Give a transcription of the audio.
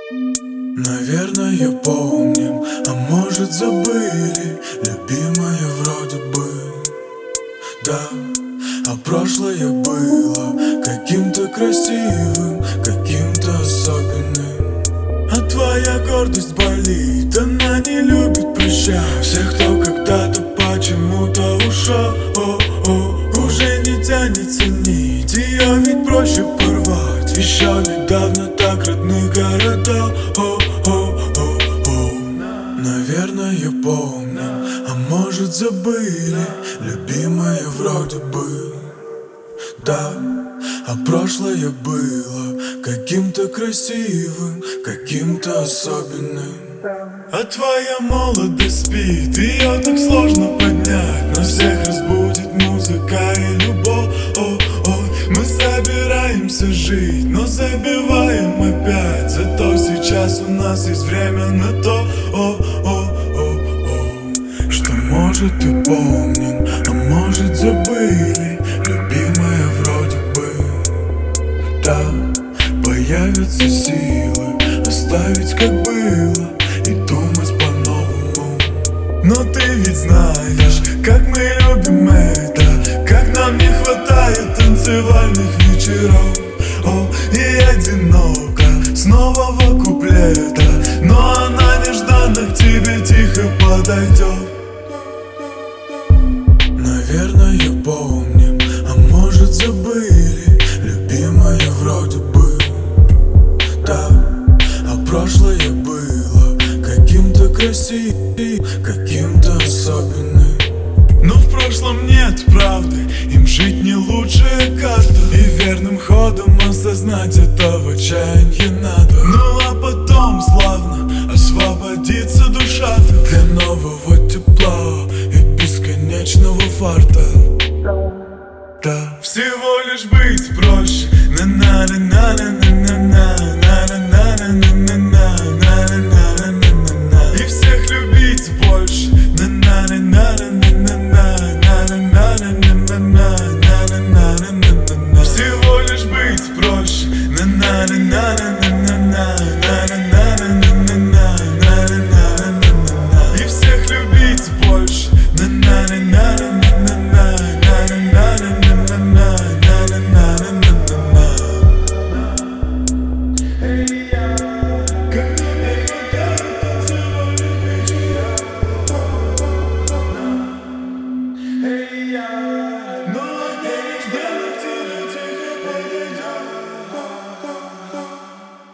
Наверное, помним, а может забыли, любимая вроде бы. Да, а прошлое было каким-то красивым, каким-то особенным. А твоя гордость болит, она не любит прощать всех, кто когда-то почему-то ушел. Уже не тянется нить, ее ведь проще порвать. Еще недавно так родных городов. Наверное, помним, а может забыли, любимая вроде бы. Да, а прошлое было каким-то красивым, каким-то особенным. А твоя молодость спит, ее так сложно поднять, но всех разбудит музыка и любовь. Мы собираемся жить, но забиваем опять. Зато сейчас у нас есть время на то, что может и помним, а может забыли, любимая вроде бы. Да, появятся силы оставить как было и думать по-новому. Но ты ведь знаешь, как мы любим это, как нам не хватает танцевальных вечеров. И одиноко снова вокруг лета, но она нежданно к тебе тихо подойдет. Наверное, помним, а может забыли, любимая вроде бы. Да, а прошлое было каким-то красивым, каким-то особенным. Но в прошлом нет правды, им жить не лучшая карта. И верным ходом осознать это в отчаянии надо. Ну а потом славно освободится душа для нового тепла и бесконечного фарта. Да, всего лишь быть